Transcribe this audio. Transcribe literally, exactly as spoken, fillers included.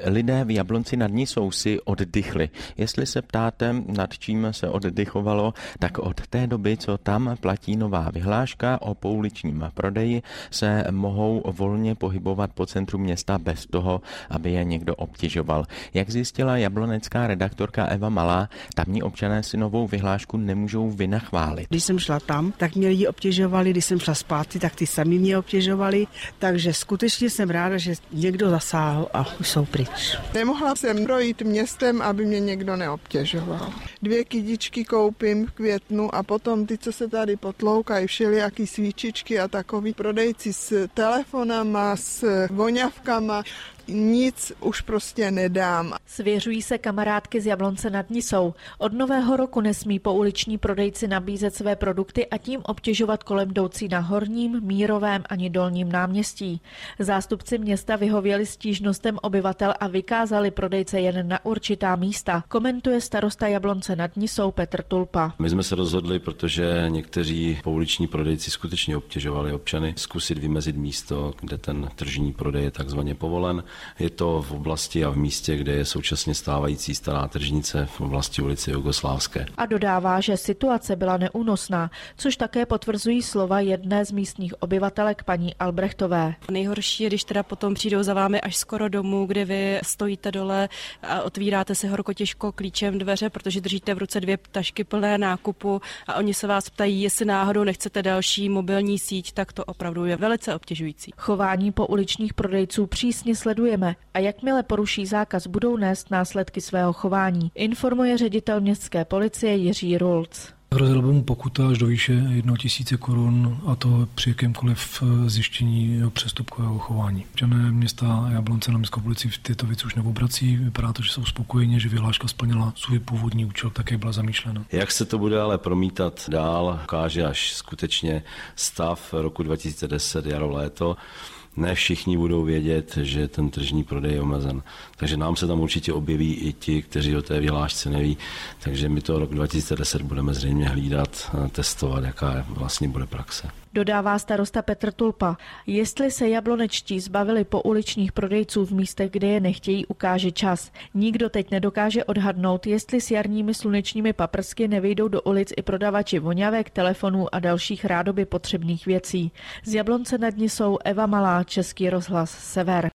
lidé v Jablonci nad Nisou si oddychli. Jestli se ptáte, nad čím se oddychovalo, tak od té doby, co tam platí nová vyhláška o pouličním prodeji, se mohou volně pohybovat po centru města bez toho, aby je někdo obtěžoval. Jak zjistila jablonecká redaktorka Eva Malá, tamní občané si novou vyhlášku nemůžou vynachválit. Když jsem šla tam, tak mě lidi obtěžovali, když jsem šla zpátky, tak ty sami mě obtěžovali, takže skutečně jsem ráda, že někdo zasáhl a už jsou pryč. Nemohla jsem projít městem, aby mě někdo neobtěžoval. Dvě kytičky koupím v květnu a potom ty, co se tady potloukají, všelijaký svíčičky a takový prodejci s telefonama, s voňavkama, nic už prostě nedám. Svěřují se kamarádky z Jablonce nad Nisou. Od nového roku nesmí pouliční prodejci nabízet své produkty a tím obtěžovat kolem jdoucí na Horním, Mírovém ani Dolním náměstí. Zástupci města vyhověli stížnostem obyvatel a vykázali prodejce jen na určitá místa. Komentuje starosta Jablonce nad Nisou Petr Tulpa. My jsme se rozhodli, protože někteří pouliční prodejci skutečně obtěžovali občany, zkusit vymezit místo, kde ten tržní prodej je takzvaně povolen. Je to v oblasti a v místě, kde je současně stávající stará tržnice v oblasti ulice Jugoslávské. A dodává, že situace byla neúnosná, což také potvrzují slova jedné z místních obyvatelek paní Albrechtové. Nejhorší je, když teda potom přijdou za vámi až skoro domů, kde vy stojíte dole a otvíráte si horko těžko klíčem dveře, protože držíte v ruce dvě tašky plné nákupu a oni se vás ptají, jestli náhodou nechcete další mobilní síť, tak to opravdu je velice obtěžující. Chování pouličních prodejců přísně sledujeme a jakmile poruší zákaz, budou nést následky svého chování, informuje ředitel městské policie Jiří Rulc. Hrozila by mu pokuta až do výše jednoho tisíce korun a to při jakémkoliv zjištění přestupkového chování. Občané města Jablonce na městskou policii v této věci už neobrací. Vypadá to, že jsou spokojeni, že vyhláška splnila svůj původní účel, tak jak byla zamýšlena. Jak se to bude ale promítat dál, ukáže až skutečně stav roku dva tisíce deset, jaro, léto. Ne všichni budou vědět, že ten tržní prodej je omezen. Takže nám se tam určitě objeví i ti, kteří o té vyhlášce neví. Takže my to rok dva tisíce deset budeme zřejmě hlídat, testovat, jaká vlastně bude praxe. Dodává starosta Petr Tulpa. Jestli se jablonečtí zbavili pouličních prodejců v místech, kde je nechtějí, ukáže čas. Nikdo teď nedokáže odhadnout, jestli s jarními slunečními paprsky nevyjdou do ulic i prodavači voňavek, telefonů a dalších rádoby potřebných věcí. Z Jablonce nad Nisou Eva Malá, Český rozhlas Sever.